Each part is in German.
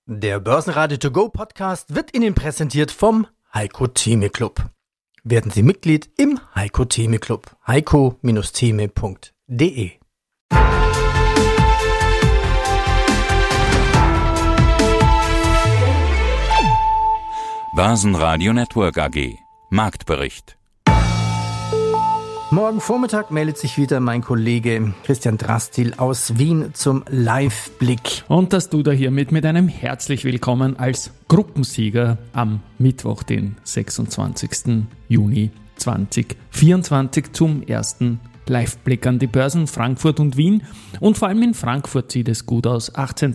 Der Börsenradio To Go Podcast wird Ihnen präsentiert vom Heiko Theme Club. Werden Sie Mitglied im Heiko Theme Club. heiko-theme.de. Börsenradio Network AG. Marktbericht. Morgen Vormittag meldet sich wieder mein Kollege Christian Drastil aus Wien zum Live-Blick. Und das tut er hiermit mit einem herzlich willkommen als Gruppensieger am Mittwoch, den 26. Juni 2024 zum ersten Live-Blick an die Börsen Frankfurt und Wien. Und vor allem in Frankfurt sieht es gut aus.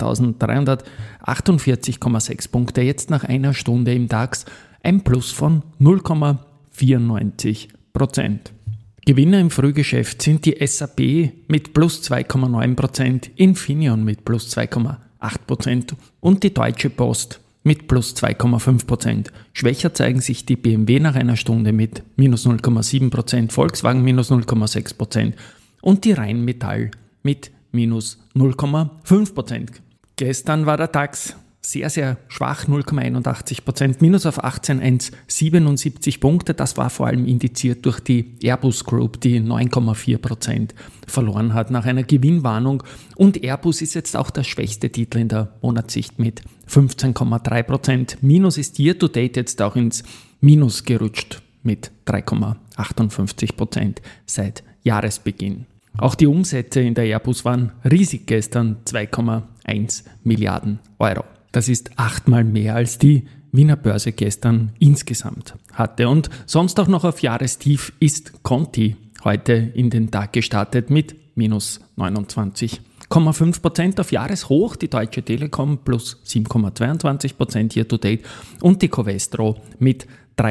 18.348,6 Punkte, jetzt nach einer Stunde im DAX, ein Plus von 0,94%. Gewinner im Frühgeschäft sind die SAP mit plus 2,9%, Infineon mit plus 2,8% und die Deutsche Post mit plus 2,5%. Schwächer zeigen sich die BMW nach einer Stunde mit minus 0,7%, Volkswagen minus 0,6% und die Rheinmetall mit minus 0,5%. Gestern war der DAX sehr, sehr schwach, 0,81%, minus auf 18.177 Punkte. Das war vor allem indiziert durch die Airbus Group, die 9,4% verloren hat nach einer Gewinnwarnung. Und Airbus ist jetzt auch der schwächste Titel in der Monatssicht mit 15,3%. Minus ist year to date jetzt auch ins Minus gerutscht mit 3,58% seit Jahresbeginn. Auch die Umsätze in der Airbus waren riesig gestern, 2,1 Milliarden Euro. Das ist 8-mal mehr als die Wiener Börse gestern insgesamt hatte. Und sonst auch noch auf Jahrestief ist Conti heute in den Tag gestartet mit minus 29,5%. Auf Jahreshoch die Deutsche Telekom plus 7,22% year to date und die Covestro mit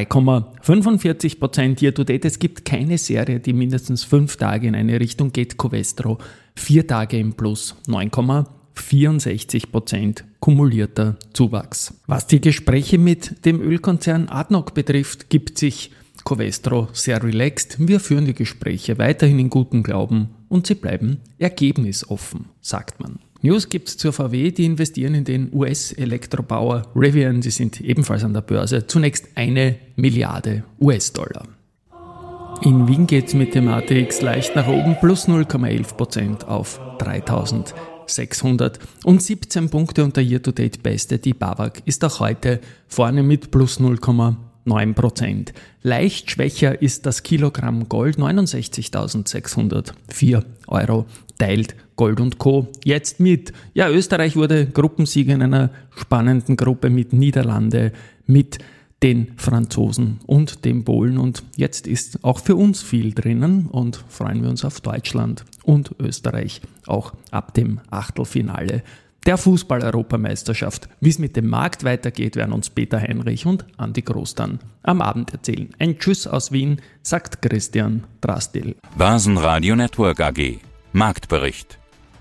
3,45% year to date. Es gibt keine Serie, die mindestens 5 Tage in eine Richtung geht. Covestro 4 Tage im Plus, 9,64% kumulierter Zuwachs. Was die Gespräche mit dem Ölkonzern ADNOC betrifft, gibt sich Covestro sehr relaxed. Wir führen die Gespräche weiterhin in gutem Glauben und sie bleiben ergebnisoffen, sagt man. News gibt's zur VW, die investieren in den US-Elektrobauer Rivian. Sie sind ebenfalls an der Börse. Zunächst 1 Milliarde US-Dollar. In Wien geht's mit dem ATX leicht nach oben, plus 0,11% auf 3.617 Punkte und der Year-to-Date-Beste, die BAWAG, ist auch heute vorne mit plus 0,9%. Leicht schwächer ist das Kilogramm Gold, 69.604 Euro, teilt Gold & Co. jetzt mit. Ja, Österreich wurde Gruppensieger in einer spannenden Gruppe mit Niederlande, mit den Franzosen und den Polen. Und jetzt ist auch für uns viel drinnen und freuen wir uns auf Deutschland und Österreich auch ab dem Achtelfinale der Fußball-Europameisterschaft. Wie es mit dem Markt weitergeht, werden uns Peter Heinrich und Andi Groß dann am Abend erzählen. Ein Tschüss aus Wien, sagt Christian Drastil. Börsenradio Network AG. Marktbericht.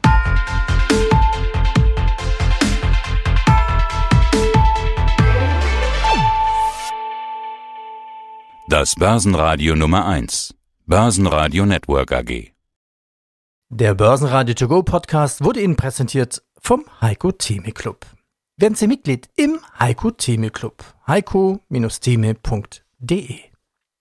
Das Börsenradio Nummer 1. Börsenradio Network AG. Der Börsenradio To Go Podcast wurde Ihnen präsentiert vom Heiko Theme Club. Werden Sie Mitglied im Heiko Theme Club. heiko-theme.de